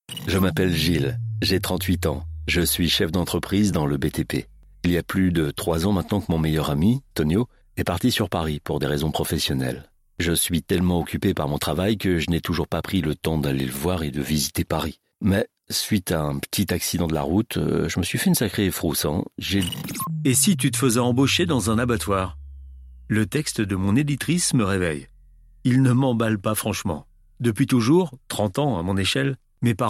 Je m'appelle Gilles, j'ai 38 ans. Je suis chef d'entreprise dans le BTP. Il y a plus de 3 ans maintenant que mon meilleur ami, Tonio, est parti sur Paris pour des raisons professionnelles. Je suis tellement occupé par mon travail que je n'ai toujours pas pris le temps d'aller le voir et de visiter Paris. Mais suite à un petit accident de la route, je me suis fait une sacrée frousse. Et si tu te faisais embaucher dans un abattoir? Le texte de mon éditrice me réveille. Il ne m'emballe pas franchement. Depuis toujours, 30 ans à mon échelle, mes parents